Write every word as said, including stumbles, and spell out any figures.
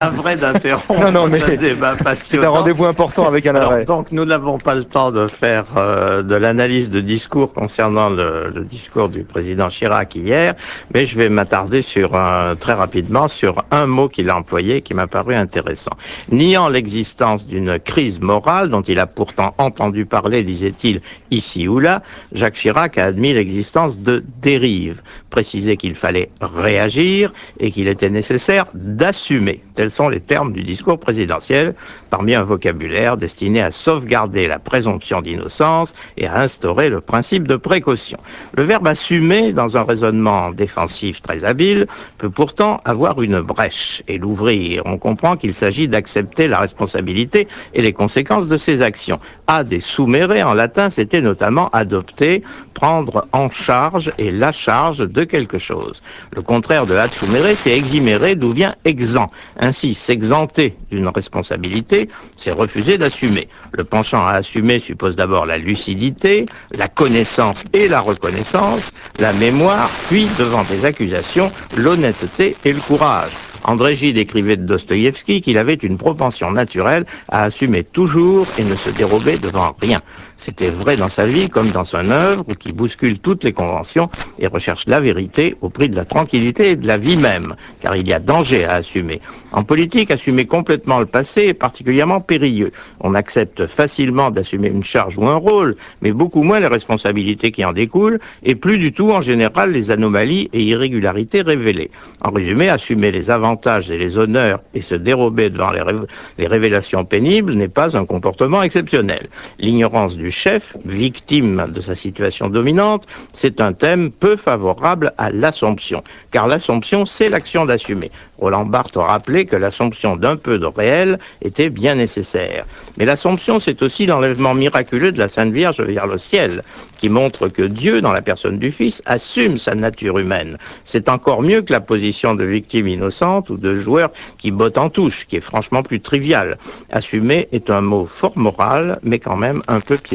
Navré Non, non, d'interrompre ce mais débat c'est un passionnant. rendez-vous important avec un Alors, arrêt. donc, nous n'avons pas le temps de faire euh, de l'analyse de discours concernant le, le discours du président Chirac hier, mais je vais m'attarder sur un, très rapidement sur un mot qu'il a employé qui m'a paru intéressant. Niant l'existence d'une crise morale dont il a pourtant entendu parler, disait-il, ici ou là, Jacques Chirac a admis l'existence de dérives, précisé qu'il fallait réagir et qu'il était nécessaire d'assumer. Tels sont les termes du discours présidentiel, parmi un vocabulaire destiné à sauvegarder la présomption d'innocence et à instaurer le principe de précaution. Le verbe assumer, dans un raisonnement défensif très habile, peut pourtant avoir une brèche et l'ouvrir. On comprend qu'il s'agit d'accepter la responsabilité et les conséquences de ses actions. Ad et soumere, en latin, c'était notamment adopter, prendre en charge et la charge de quelque chose. Le contraire de ad soumere, c'est eximere, d'où vient exempt. Ainsi, s'exenter d'une responsabilité, c'est refuser d'assumer. Le penchant à assumer suppose d'abord la lucidité, la connaissance et la reconnaissance, la mémoire, puis, devant des accusations, l'honnêteté et le courage. André Gide écrivait de Dostoïevski qu'il avait une propension naturelle à assumer toujours et ne se dérober devant rien. C'était vrai dans sa vie comme dans son œuvre, qui bouscule toutes les conventions et recherche la vérité au prix de la tranquillité et de la vie même, car il y a danger à assumer. En politique, assumer complètement le passé est particulièrement périlleux. On accepte facilement d'assumer une charge ou un rôle, mais beaucoup moins les responsabilités qui en découlent, et plus du tout en général les anomalies et irrégularités révélées. En résumé, assumer les avantages et les honneurs et se dérober devant les, rév les révélations pénibles n'est pas un comportement exceptionnel. L'ignorance du chef, victime de sa situation dominante, c'est un thème peu favorable à l'assomption, car l'assomption, c'est l'action d'assumer. Roland Barthes a rappelé que l'assomption d'un peu de réel était bien nécessaire. Mais l'assomption, c'est aussi l'enlèvement miraculeux de la Sainte Vierge vers le ciel, qui montre que Dieu, dans la personne du Fils, assume sa nature humaine. C'est encore mieux que la position de victime innocente ou de joueur qui botte en touche, qui est franchement plus triviale. Assumer est un mot fort moral, mais quand même un peu piégeux.